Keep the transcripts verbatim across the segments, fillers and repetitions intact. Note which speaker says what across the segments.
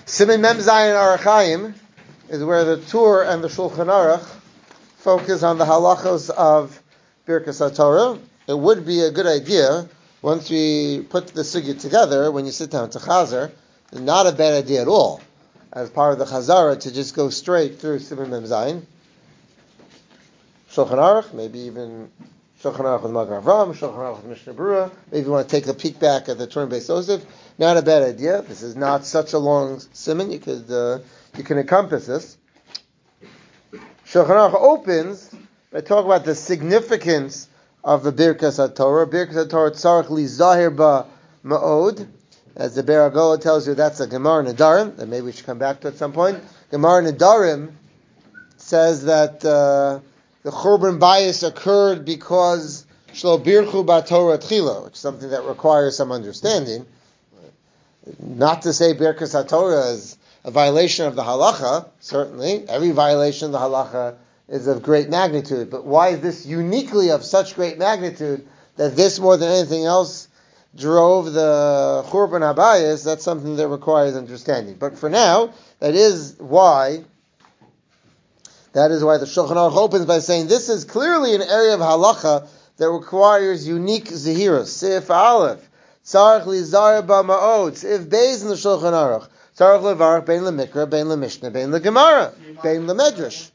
Speaker 1: Siman Mem Zayin Orach Chaim is where the Tur and the Shulchan Aruch focus on the halachos of Birkas HaTorah. It would be a good idea, once we put the sugya together, when you sit down to Chazer, not a bad idea at all, as part of the Chazara, to just go straight through Siman Mem Zayin. Shulchan Aruch, maybe even Shulchan Aruch with Magen Avraham, Shulchan Aruch with Mishnah Berurah. Maybe you want to take a peek back at the Turim Beis Yosef. Not a bad idea. This is not such a long siman. You could uh, you can encompass this. Shulchan Aruch opens by talking about the significance of the Birkas HaTorah. Birkas HaTorah tzarich li zahir ba ma'od. As the Be'er HaGolah tells you, that's a Gemara Nedarim that maybe we should come back to at some point. Gemara Nedarim says that uh, the Churban bias occurred because Shlo Birchu B'Torah Tchila, which is something that requires some understanding. Not to say Birkas HaTorah is a violation of the halacha, certainly. Every violation of the halacha is of great magnitude. But why is this uniquely of such great magnitude that this, more than anything else, drove the Churban HaBayis? That's something that requires understanding. But for now, that is why That is why the Shulchan Aruch opens by saying this is clearly an area of halacha that requires unique zehirus. Sif Aleph, tzarich lizar ba ma'od. Sif Beis in the Shulchan Aruch, tzarich levarach bein lemikra, bein lemishnah, bein legemara, bein lemedrash.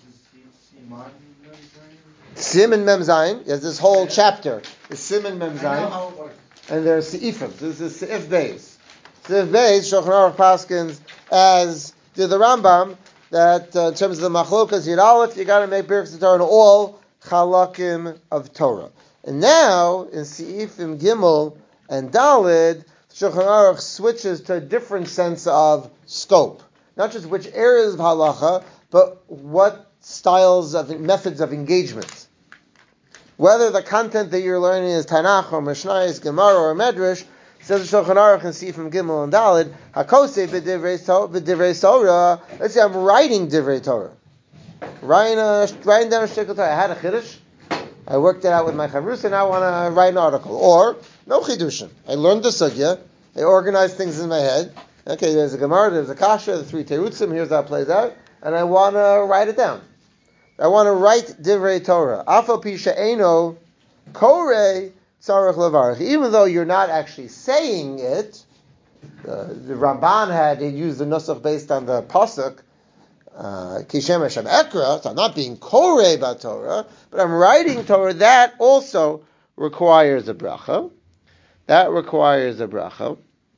Speaker 1: Siman Mem Zayin. There's this whole chapter. The Siman Mem Zayin, and there's seifim. This is Sif Beis. Sif Beis, Shulchan Aruch paskins as did the Rambam, that uh, in terms of the machlokas Yud Aleph, you got to make Birkas HaTorah in all chalakim of Torah. And now in Seifim Gimel and Dalid, Shulchan Aruch switches to a different sense of scope, not just which areas of halacha, but what styles of methods of engagement. Whether the content that you're learning is Tanakh or Mishnayos, Gemara or Medrash, says the Shulchan Aruch and Seifim Gimel and Dalid, Hakosei b'divrei Torah. Let's say I'm writing divrei Torah, writing, a, writing down a shtickle Torah. I had a chiddush, I worked it out with my chavrus, and I want to write an article. Or no chiddushin. I learned the sugya, I organized things in my head. Okay, there's a Gemara, there's a kasha, the three terutzim. Here's how it plays out, and I want to write it down. I want to write divrei Torah. Afal pi she'eno korei. Even though you're not actually saying it, uh, the Ramban had used the nusach based on the pasuk Kishem Hashem Ekra, so I'm not being korei b'Torah, but I'm writing Torah. That also requires a bracha. That requires a bracha.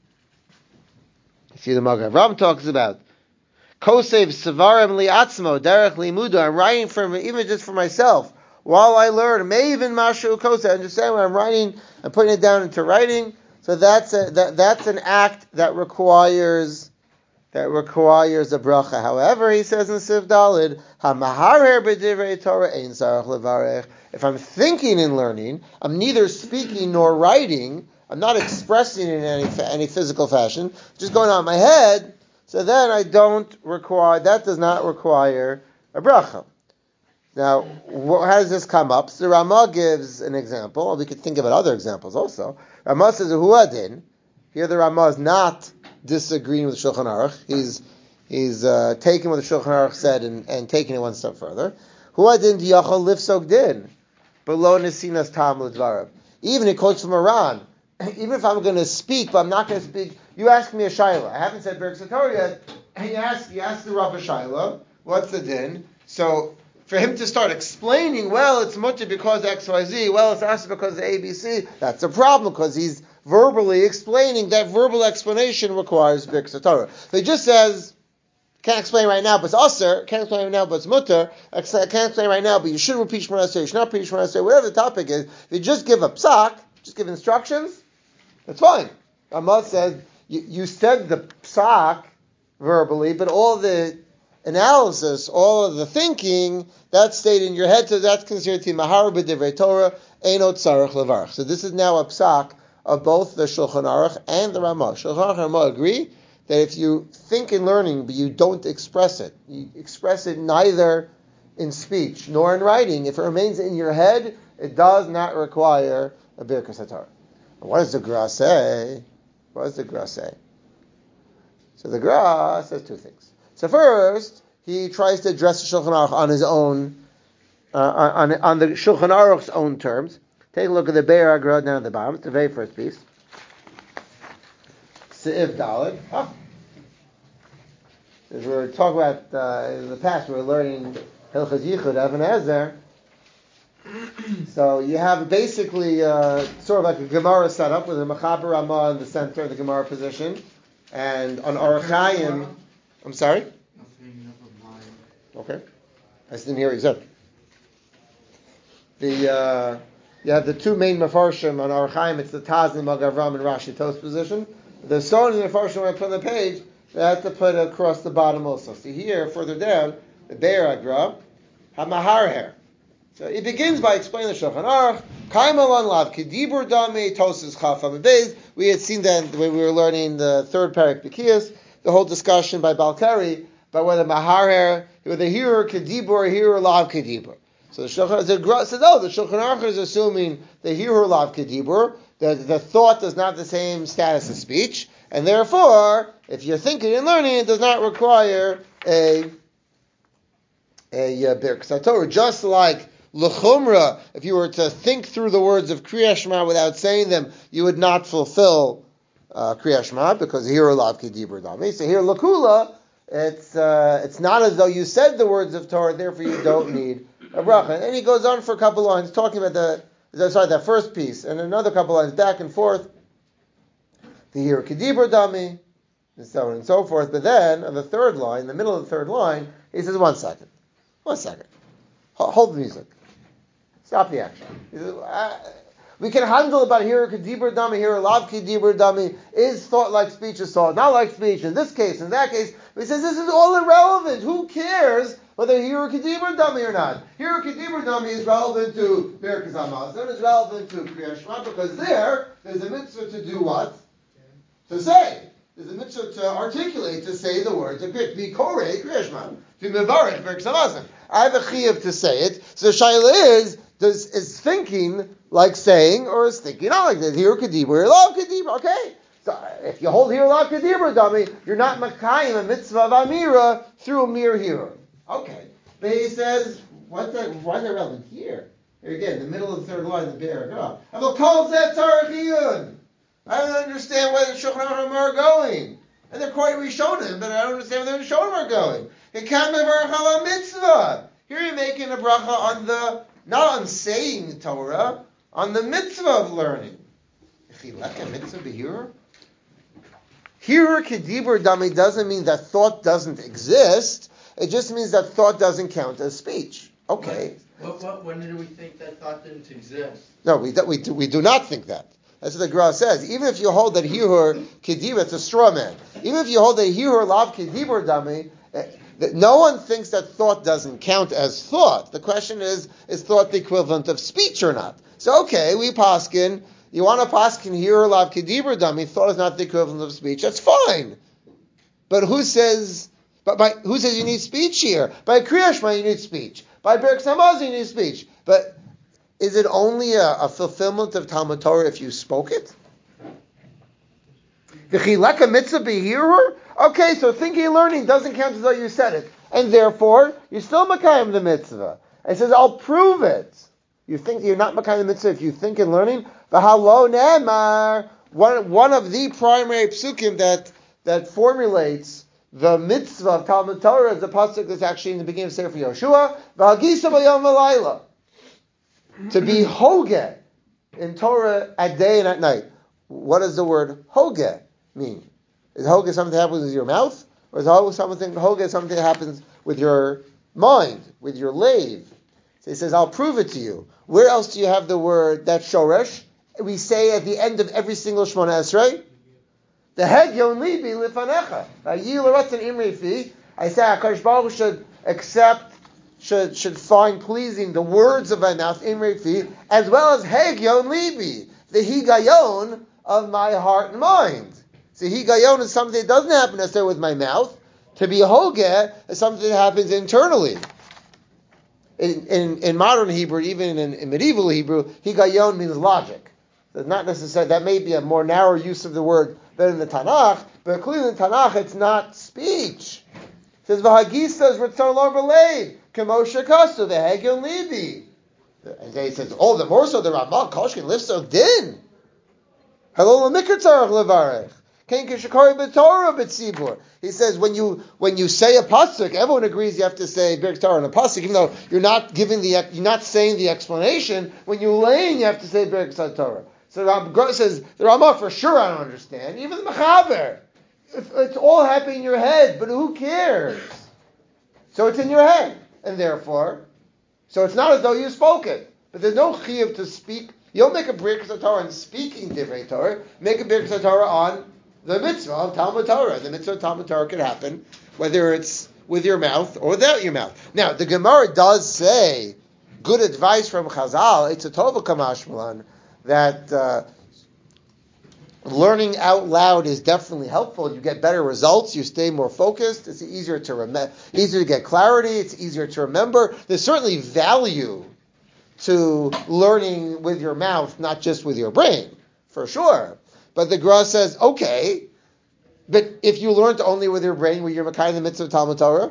Speaker 1: You see, the Magen Avraham talks about Kosev Sevarim Liatzmo Derech Limuda. I'm writing for even just for myself. While I learn, may even Mashu Kosa, understand when I'm writing, I'm putting it down into writing. So that's a, that, that's an act that requires that requires a bracha. However, he says in Sif Dalid, Hamaharer b'divrei Torah ein sarach levarech. If I'm thinking and learning, I'm neither speaking nor writing. I'm not expressing in any any physical fashion. Just going on in my head. So then I don't require. That does not require a bracha. Now, how does this come up? So Ramah gives an example. We could think about other examples also. Ramah says, Huadin. Here the Ramah is not disagreeing with Shulchan Aruch. He's he's uh, taking what the Shulchan Aruch said and, and taking it one step further. Huadin diyachol lifsok din. Below nesinas tam l'dvarav. Even it quotes from Iran. Even if I'm going to speak, but I'm not going to speak, you ask me a shayla. I haven't said Birkas HaTorah yet. And you ask, you ask the Rav a shayla, what's the din? So, for him to start explaining, well, it's mutter because X Y Z, well, it's also because of A B C, that's a problem, because he's verbally explaining. That verbal explanation requires Birkas HaTorah. So he just says, can't explain right now, but it's usher, can't explain right now, but it's mutter, I can't explain right now, but you should repeat Shemona Esrei, you should not repeat Shemona Esrei, whatever the topic is. If you just give a psak, just give instructions, that's fine. Ramah says, you, you said the psak verbally, but all the analysis, all of the thinking, that's stayed in your head, so that's considered to be mahar b'divrei Torah, eino tzarich levarach. So this is now a psak of both the Shulchan Aruch and the Ramah. Shulchan Aruch and Ramah agree that if you think in learning, but you don't express it, you express it neither in speech nor in writing, if it remains in your head, it does not require a Birkas HaTorah. What does the Gra say? What does the Gra say? So the Gra says two things. So first, he tries to address the Shulchan Aruch on his own, uh, on, on the Shulchan Aruch's own terms. Take a look at the Be'er Agra down at the bottom. It's the very first piece. Se'iv Daled. Oh. As we were talking about uh, in the past, we were learning Hilchas Yichud, Even Ezer. So you have basically uh, sort of like a Gemara setup with a Mechaber Ramah in the center of the Gemara position, and on Aruch Chaim. I'm sorry. Okay, I didn't hear what you said. The uh, you have the two main Mefarshim on Aruch Chaim. It's the Taz and Magavram and Rashi Tos position. The Son and the Mefarshim when I put on the page, they have to put it across the bottom also. So here, further down, the Be'er Agra, Hamaharher. So it begins by explaining the Shulchan Aruch. Kaimalan lav kedibur dami tosis chafam beis. We had seen that when we were learning the third parak Bekiyas, the whole discussion by Balkari about whether maharher, whether hearer kedibur or hearer lav kedibur. So the Shulchan Aruch says, oh, the Shulchan Aruch is assuming the hearer lav kedibur, that the thought does not have the same status as speech, and therefore, if you're thinking and learning, it does not require a a uh, birkas Torah, just like L'chumra, if you were to think through the words of Kriya Shema without saying them, you would not fulfill uh, Kriya Shema, because here lav kedibur dami. So here L'kula, it's uh, it's not as though you said the words of Torah, therefore you don't need a bracha. And he goes on for a couple lines talking about the, sorry, that first piece, and another couple lines back and forth. The here kedibur dami, and so on and so forth. But then, on the third line, in the middle of the third line, he says, one second, one second, hold the music. Stop the action. Uh, we can handle about here kedibur dami, here lav kedibur dami. Is thought like speech is thought, not like speech. In this case, in that case, he says this is all irrelevant. Who cares whether here kedibur dami or not? Here kedibur dami is relevant to Birkas Hamazon, is relevant to Kriya Shema, because there there's a mitzvah to do what? To say. There's a mitzvah to articulate, to say the words of Kriya. Be korei Kriya Shema. To mevarech Birkas Hamazon. I have a chiyuv to say it. So the shaila is. Does, is thinking like saying, or is thinking not like this? Here kedibur, here lav kedibur. Okay, so if you hold here lav kedibur, dummy, you're not makayim a mitzvah of amira through a mere hearer. Okay, but he says, what's that? Why is that relevant here? Here again, the middle of the third line, the Be'er Agra. I will call that tarachiyun. I don't understand where the Shulchan Aruch are going, and they're quite Rishonim, but I don't understand where the Rishonim are going. It can't be a mitzvah. Here you're making a bracha on the. Not on saying Torah, on the mitzvah of learning. Mitzvah here kedibur dami doesn't mean that thought doesn't exist. It just means that thought doesn't count as speech. Okay.
Speaker 2: What, what, when did we think that thought didn't exist? No, we
Speaker 1: we do, we do not think that. That's what the Gra says. Even if you hold that hirur kedibur, it's a straw man. Even if you hold that hirur lav kedibur dami. That no one thinks that thought doesn't count as thought. The question is, is thought the equivalent of speech or not? So, okay, we paskin, you want to paskin here or lav kedibur dami, thought is not the equivalent of speech, that's fine. But who says, but by, who says you need speech here? By Kriya Shema you need speech. By Birkas Hamazon you need speech. But is it only a, a fulfillment of Talmud Torah if you spoke it? V'chileka mitzvah b'hirur? Okay, so thinking and learning doesn't count as though you said it. And therefore, you're still makayim the mitzvah. And he says, I'll prove it. You think you're not makayim the mitzvah if you think and learning? V'halo ne'emar, one, one of the primary psukim that, that formulates the mitzvah of Talmud Torah is the pasuk that's actually in the beginning of Sefer Yoshua. V'hagisa b'yom v'layla. To be hoge in Torah at day and at night. What does the word hoge mean? Is hoge something that happens with your mouth? Or is hoge something, hoge something that happens with your mind, with your lave? So he says, I'll prove it to you. Where else do you have the word, that shoresh? We say at the end of every single Shemona Esrei, the head yon libi lifanecha. I say HaKadosh Baruch Hu should accept, should, should find pleasing the words of my mouth, imrei fi, as well as heg yon libi, the higayon of my heart and mind. So higayon is something that doesn't happen necessarily with my mouth. To be hoge is something that happens internally. In, in, in modern Hebrew, even in, in medieval Hebrew, higayon means logic. So not necessarily, that may be a more narrow use of the word than in the Tanakh, But clearly in Tanakh, it's not speech. It says, V'hagisa is Ritzon lo b'leid, K'moshe Kasu, the Hegel Levi. And then he says, oh, the more so the Ramah, Koshkin lifts of din. Hello, l'mikr tzarech levarech. Ken k'shakari b'torah b'tzibur. He says, when you when you say a pasuk, everyone agrees you have to say Birkat Torah in a pasuk, even though you're not giving the you're not saying the explanation. When you're laying, you have to say Birkat Torah. So Ram says the Ramah for sure I don't understand. Even the Mechaber, it's all happening in your head, but who cares? So it's in your head, and therefore, so it's not as though you spoke it. But there's no chiyuv to speak. You don't make a Birkat Torah on speaking Divrei Torah. Make a Birkat Torah on the mitzvah of Talmud Torah. The mitzvah of Talmud Torah can happen whether it's with your mouth or without your mouth. Now, the Gemara does say, good advice from Chazal, it's a tova kamashmalan, that uh, learning out loud is definitely helpful. You get better results. You stay more focused. It's easier to rem- easier to get clarity. It's easier to remember. There's certainly value to learning with your mouth, not just with your brain, for sure. But the Gra says, okay, but if you learned only with your brain, were you Makai in the midst of Talmud Torah?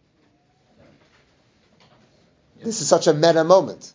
Speaker 1: This is such a meta moment.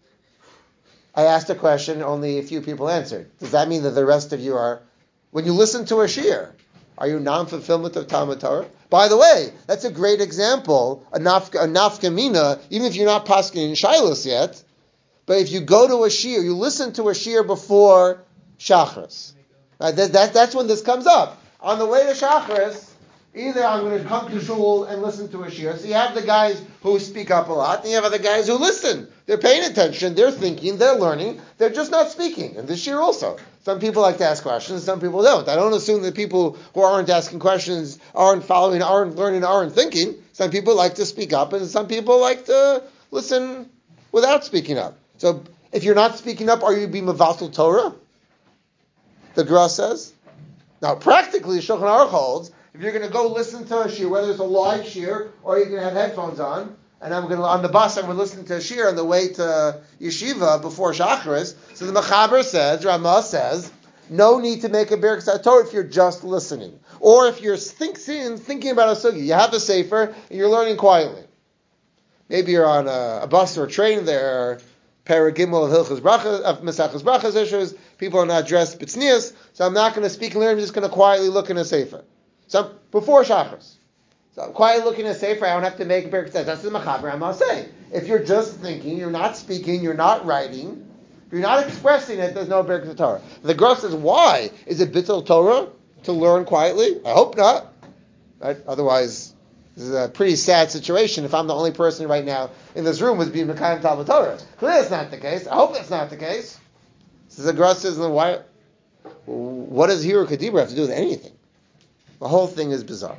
Speaker 1: I asked a question, only a few people answered. Does that mean that the rest of you are, when you listen to a shiur, are you non-fulfillment of Talmud Torah? By the way, that's a great example, a nafka, a nafka mina, even if you're not paskin in Shilos yet, but if you go to a shiur, you listen to a shiur before Shachris. Right, that, that, that's when this comes up. On the way to Shachris, either I'm going to come to shul and listen to a shiur. So you have the guys who speak up a lot, and you have other guys who listen. They're paying attention, they're thinking, they're learning, they're just not speaking. And this shiur also. Some people like to ask questions, some people don't. I don't assume that people who aren't asking questions, aren't following, aren't learning, aren't thinking. Some people like to speak up, and some people like to listen without speaking up. So if you're not speaking up, are you being mevatel Torah? The Gra says. Now, practically, Shulchan Aruch holds, if you're going to go listen to a shiur, whether it's a live shiur or you're going to have headphones on, and I'm going to, on the bus, I'm going to listen to a shiur on the way to yeshiva before Shacharis. So the Mechaber says, Ramah says, no need to make a Birkat Torah if you're just listening. Or if you're think, thinking about a sugi, you have a sefer, and you're learning quietly. Maybe you're on a, a bus or a train there, Paragimel of Hilchas Brachas, of Mesachas Brachas issues. People are not dressed b'tznius, so I'm not going to speak and learn. I'm just going to quietly look in a sefer. So before Shachris, so I'm quietly looking in a sefer. I don't have to make a Birkat Torah. That's the Mechaber. I'm going to say, if you're just thinking, you're not speaking, you're not writing, you're not expressing it, there's no Birkat Torah. The Gra says, why is it Bittul Torah to learn quietly? I hope not. Right? Otherwise, this is a pretty sad situation if I'm the only person right now in this room who's being Mekayim Talmud Torah. Clearly that's not the case. I hope that's not the case. So the Gra says, why, what does Hiru Kadibra have to do with anything? The whole thing is bizarre.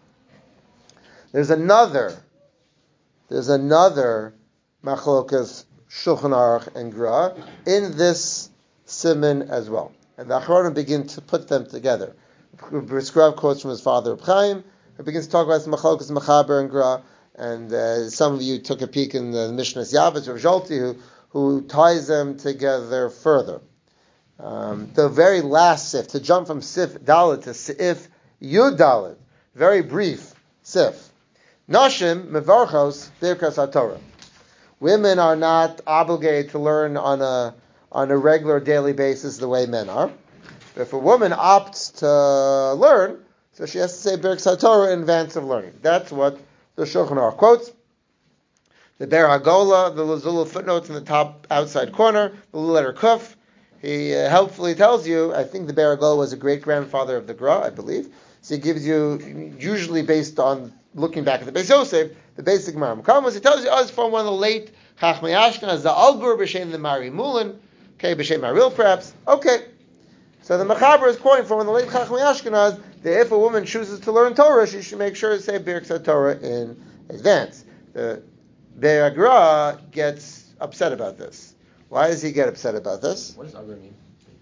Speaker 1: There's another, there's another Machlokas Shulchan Aruch and Gra in this Siman as well. And the Achronim begin to put them together. Briskov quotes from his father, Reb Chaim. It begins to talk about the Machlokas Mechaber and Gra, and uh, some of you took a peek in the Mishnah's Yavetz of Zolti, who, who ties them together further. Um, the very last sif, to jump from sif dalet to sif yud dalet, very brief sif. Nashim mevarchos birkas haTorah. Women are not obligated to learn on a on a regular daily basis the way men are. But if a woman opts to learn, so she has to say Birkas HaTorah in advance of learning. That's what the Shulchan Aruch quotes. The Ber Hagola, the Lazula footnotes in the top outside corner, the little letter Kuf. He uh, helpfully tells you, I think the Ber Hagola was a great-grandfather of the Gra, I believe. So he gives you, usually based on looking back at the Beis Yosef, the basic Gemara Makamas. He tells you, oh, it's from one of the late Chachmei Ashkenaz, the Algur b'Shem the Mari Mulin, okay, b'Shem Maril perhaps, okay. So the Mechaber is quoting from one of the late Chachmei Ashkenaz that if a woman chooses to learn Torah, she should make sure to say Birkas Torah in advance. The Ber Gra gets upset about this. Why does he get upset about this?
Speaker 3: What does Agur mean?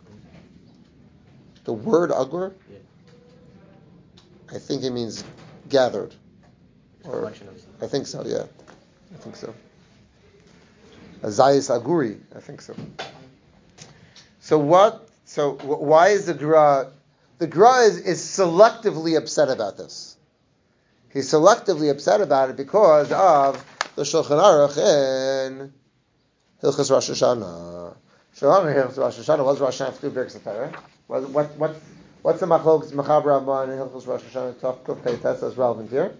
Speaker 1: The word Agur?
Speaker 3: Yeah.
Speaker 1: I think it means gathered. Or,
Speaker 3: Collection of
Speaker 1: I think so, yeah. I think so. Azayis Aguri, I think so. So what? So why is the Gra? The Gra is, is selectively upset about this. He's selectively upset about it because of the Shulchan Aruch in Hilchos Rosh Hashanah. Shulchan Aruch Hilchos Rosh Hashanah was Rosh Hashanah to do Birkas HaTorah. What what what what's the machlokes Mechaber Ramban in Hilchos Rosh Hashanah Tov Kuf Pei Tes that's relevant here?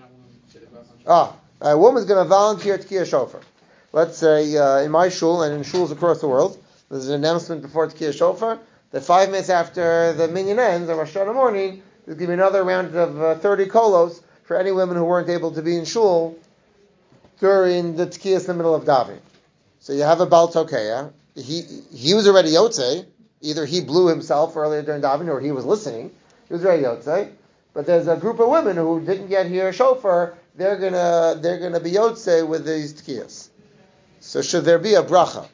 Speaker 1: Ah, a woman's going to volunteer Tkiyah Shofar. Let's say uh, in my shul and in shuls across the world, there's an announcement before Tkiyah Shofar that five minutes after the minyan ends on Rosh Hashanah morning, there's going to be another round of uh, thirty kolos for any women who weren't able to be in shul during the Tkiyah in the middle of davening. So you have a Baal Tokeya. He he was already Yotzei. Either he blew himself earlier during davening or he was listening. He was already Yotzei. But there's a group of women who didn't yet hear shofar. They're gonna they're gonna be Yotzei with these Tkiyas. So should there be a bracha?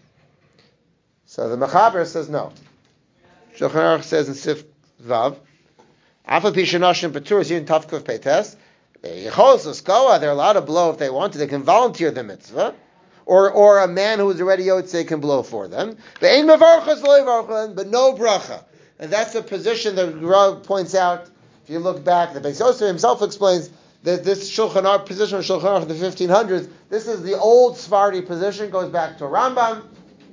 Speaker 1: So the Mechaber says no. Shulchan Aruch says in Sif Vav, Afa Pishanashim Patur in Tavkuf Peites. They're allowed to blow if they want to. They can volunteer the mitzvah, or or a man who is already yotzei can blow for them. But no bracha, and that's the position that Rav points out. If you look back, the Beis Yosef himself explains that this Shulchan Aruch position of Shulchan Aruch in the fifteen hundreds. This is the old Sephardi position. Goes back to Rambam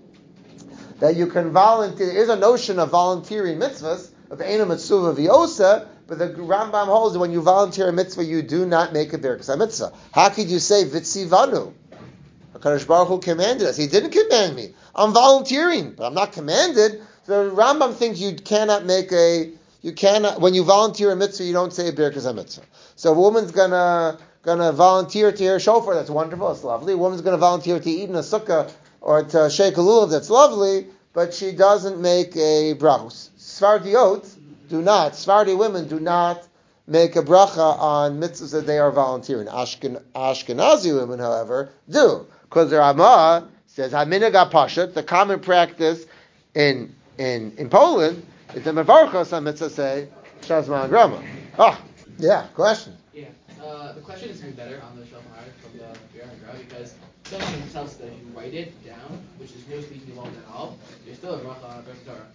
Speaker 1: that you can volunteer. There is a notion of volunteering mitzvahs of Eina Mitzvah V'Yosa. But the Rambam holds that when you volunteer a mitzvah, you do not make a birkas mitzvah. How could you say vitzivanu? HaKadosh Baruch Hu commanded us. He didn't command me. I'm volunteering, but I'm not commanded. So the Rambam thinks you cannot make a you cannot when you volunteer a mitzvah, you don't say a birkas mitzvah. So a woman's gonna gonna volunteer to hear shofar. That's wonderful. That's lovely. A woman's gonna volunteer to eat in a sukkah or to shake a lulav. That's lovely, but she doesn't make a brachos. Sfardiot do not, Sephardi women do not make a bracha on mitzvahs that they are volunteering. Ashken, Ashkenazi women, however, do. Because the Ramah says, HaMinhag HaPashat, the common practice in in, in Poland, is the Mevarchos on mitzvah say, Shazma and Grama. Oh, yeah, question.
Speaker 3: Yeah, uh, the question is even better on the Shulchan Aruch from the Biur HaGra, because someone tells that if you write it down, which is no speaking involved at all, there's still a bracha on Birkas Torah.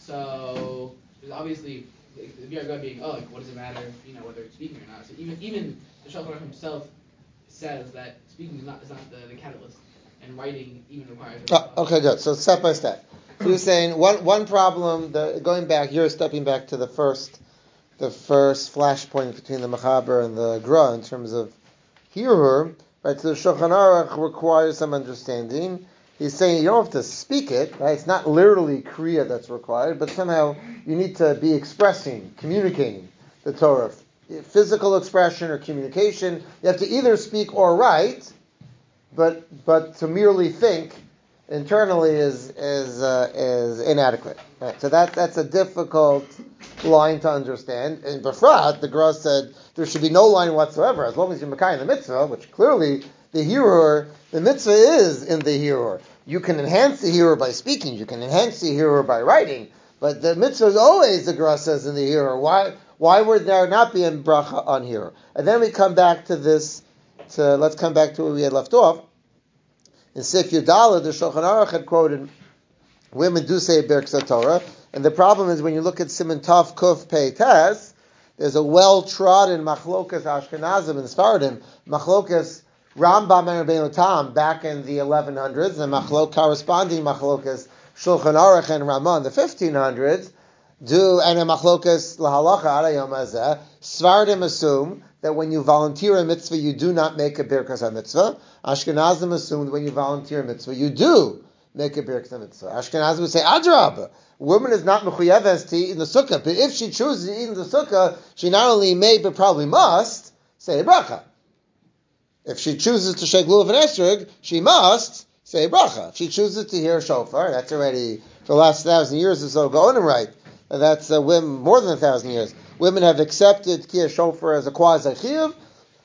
Speaker 3: So, there's obviously the Biur HaGra being, oh, like, what does it matter, you know, whether it's speaking or not? So even even the Shulchan Aruch himself says that speaking is not is not the, the catalyst, and writing even requires.
Speaker 1: Oh, okay, good. So step by step. So you're saying one one problem. The, going back, you're stepping back to the first the first flashpoint between the Mechaber and the Gra in terms of Hirur. Right. So the Shulchan Aruch requires some understanding. He's saying you don't have to speak it, right? It's not literally Kriya that's required, but somehow you need to be expressing, communicating the Torah. Physical expression or communication. You have to either speak or write, but but to merely think internally is is uh, is inadequate. Right? So that that's a difficult line to understand. In Befrat, the Gra said there should be no line whatsoever as long as you're Mekayim the mitzvah, which clearly the Hirur, the mitzvah is in the Hirur. You can enhance the Hirur by speaking. You can enhance the Hirur by writing. But the mitzvah is always, the Gra says, in the Hirur. Why why would there not be a bracha on Hirur? And then we come back to this, to let's come back to where we had left off. In Sif Yudala, the Shulchan Aruch had quoted, women do say Birkas Torah. And the problem is when you look at Siman Tov Kuf Pei Tes, there's a well-trodden machlokas Ashkenazim and Sfardim, machlokas Rambam and Rabbeinu Tam back in the eleven hundreds, and machlok corresponding machlokas Shulchan Aruch and Ramah in the fifteen hundreds, do and a machlokas lahalacha adayom hazeh. Sfardim assume that when you volunteer a mitzvah, you do not make a birkas mitzvah. Ashkenazim assume that when you volunteer a mitzvah, you do make a birkas mitzvah. Ashkenazim would say adrab. Woman is not mechuyeves to eat in the sukkah, but if she chooses to eat in the sukkah, she not only may but probably must say a bracha. If she chooses to shake lulav and esrog, she must say a bracha. If she chooses to hear a shofar, that's already for the last thousand years or so going right. That's uh, women, more than a thousand years. Women have accepted Tkiyah Shofar as a quasi chiyuv.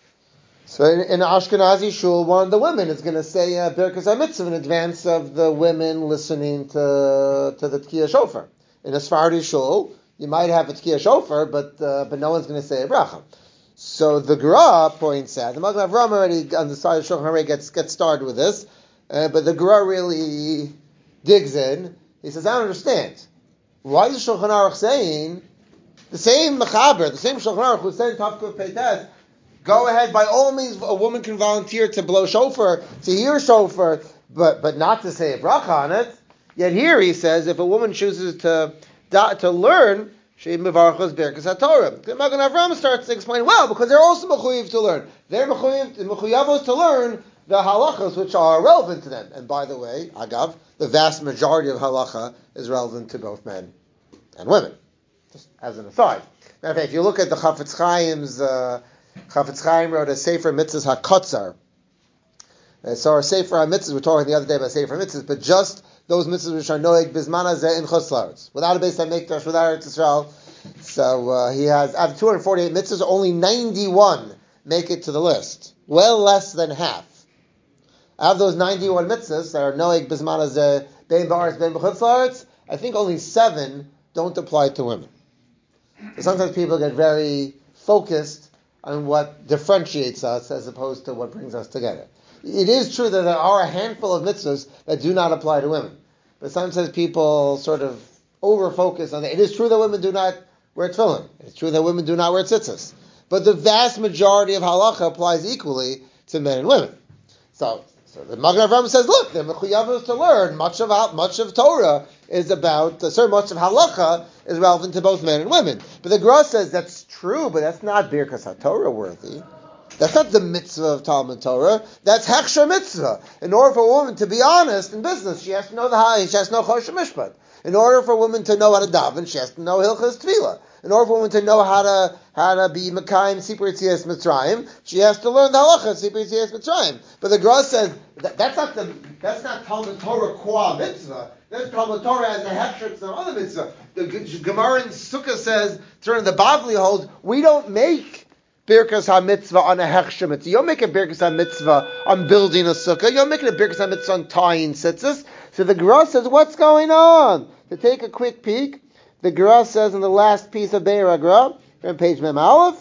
Speaker 1: So in, in Ashkenazi shul, one of the women is going to say uh, Birkas HaMitzvah in advance of the women listening to to the Tkiyah Shofar. In a Sephardi shul, you might have a Tkiyah Shofar, but uh, but no one's going to say a bracha. So the Gra points out, the Magen Avraham already on the side of Shulchan Aruch gets gets started with this, uh, but the Gra really digs in. He says, I don't understand. Why is Shulchan Aruch saying The same Mechaber, the same Shulchan Aruch who said Tavkuf Peites, go ahead, by all means, a woman can volunteer to blow shofar, to hear shofar, but but not to say a bracha on it. Yet here he says, if a woman chooses to to learn, she mevarchos berkas haTorah. The Magen Avraham starts to explain, well, because they're also mechuyev to learn. They're mechuyavos to learn the halachas which are relevant to them. And by the way, agav, the vast majority of halacha is relevant to both men and women. Just as an aside. Now, if you look at the Chafetz Chaim's, uh, Chafetz Chaim wrote a Sefer Mitzvahs HaKotzar. Uh, so our Sefer HaMitzvahs, we were talking the other day about Sefer HaMitzvahs, but just those mitzvahs which are noeg bizman hazeh in chutz la'aretz, without a Beis HaMikdash, without Eretz Yisrael. So uh, he has, out of two hundred forty-eight mitzvahs, only ninety-one make it to the list. Well less than half. Out of those ninety-one mitzvahs that are noeg bizman hazeh, bein ba'aretz, bein b'chutz la'aretz, I think only seven don't apply to women. So sometimes people get very focused on what differentiates us as opposed to what brings us together. It is true that there are a handful of mitzvahs that do not apply to women. But sometimes people sort of over-focus on that. It is true that women do not wear tefillin. It's true that women do not wear tzitzis. But the vast majority of halacha applies equally to men and women. So, so the Magen Avraham says, look, they're mechuyavos to learn. Much of much of Torah is about, uh, sorry, much of halacha is relevant to both men and women. But the Gra says that's true, but that's not Birkas HaTorah worthy. That's not the mitzvah of Talmud Torah. That's Heksher mitzvah. In order for a woman to be honest in business, she has to know the Ha'i, she has to know Choshen Mishpat. In order for a woman to know how to daven, she has to know Hilchas Tefillah. In order for a woman to know how to how to be Mekayim Sipur Yitzias Mitzrayim, she has to learn the halacha Sipur Yitzias Mitzrayim. But the Gra says that, that's not the that's not Talmud Torah qua mitzvah. That's Talmud Torah as a Heksher to some other mitzvah. The Gemara in Sukkah says, turn the Bavli holds, we don't make Birkas HaMitzvah on a Heksher mitzvah. You don't make a Birkas HaMitzvah on building a sukkah. You don't make a Birkas HaMitzvah on tying tzitzis. So the Gra says, what's going on? To take a quick peek, the Gra says in the last piece of Be'er Gra, on page Mem Aleph,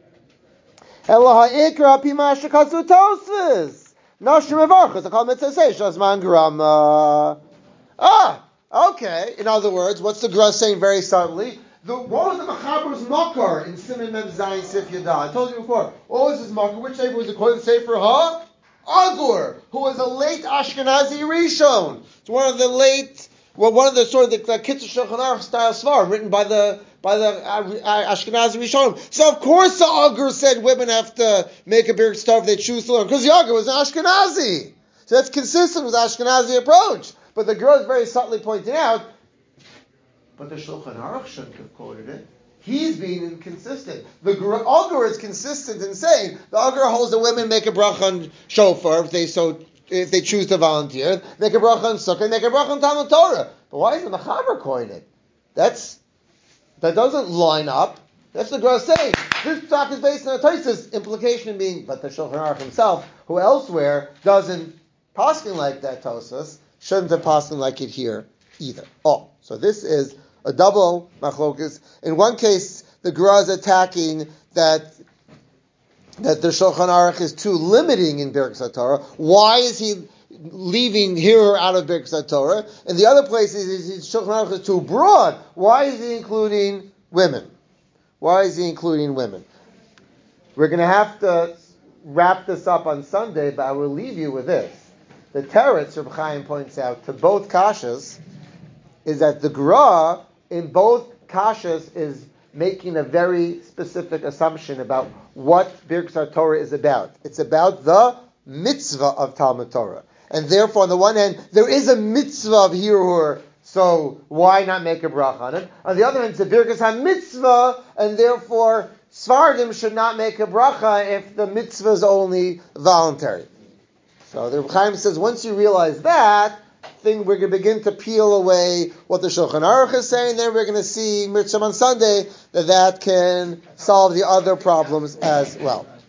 Speaker 1: Ela ha'ikra pima shekasu tosfos. Nashim evarchos. I call mitzvah say, shazman grama. Ah, okay. In other words, what's the Gra saying very subtly? The, what was the Mechaber's Makar in Siman Mem Zayin Sif Yadah? I told you before. What was his Makar? Which Sefer was it called? The Sefer Ha? Agur, who was a late Ashkenazi Rishon. It's one of the late, well, one of the sort of the, the Kitzur Shulchan Aruch style Svar written by the by the uh, Ashkenazi Rishonim. So of course the Agur said women have to make a Birkas Torah if they choose to learn, because the Agur was an Ashkenazi. So that's consistent with the Ashkenazi approach. But the Gra is very subtly pointing out, but the Shulchan Aruch shouldn't have quoted it. He's being inconsistent. The Agur is consistent in saying the Agur holds that women make a bracha on shofar if they so if they choose to volunteer, make a bracha on sukkah, make a bracha on Talmud Torah. But why is the Mechaber quoting it? That's that doesn't line up. That's the Gra saying. This talk is based on a Tosfos, implication being, but the Shulchan Aruch himself, who elsewhere doesn't paskin like that Tosfos, shouldn't have paskin like it here either. Oh, so this is a double machlokas. In one case, the Gra is attacking that that the Shulchan Aruch is too limiting in Birkas HaTorah. Why is he leaving here or out of Birkas HaTorah? In the other places, his Shulchan Aruch is too broad. Why is he including women? Why is he including women? We're going to have to wrap this up on Sunday, but I will leave you with this. The teretz, Reb Chaim points out, to both kashas, is that the Gra in both kashas is making a very specific assumption about what Birkas Torah is about. It's about the mitzvah of Talmud Torah. And therefore, on the one hand, there is a mitzvah of hirur, so why not make a bracha on it? On the other hand, it's a Birkas HaMitzvah, and therefore, Sfardim should not make a bracha if the mitzvah is only voluntary. So the Reb Chaim says, once you realize that, thing we're going to begin to peel away what the Shulchan Aruch is saying. Then we're going to see Mitzvah on Sunday that that can solve the other problems as well.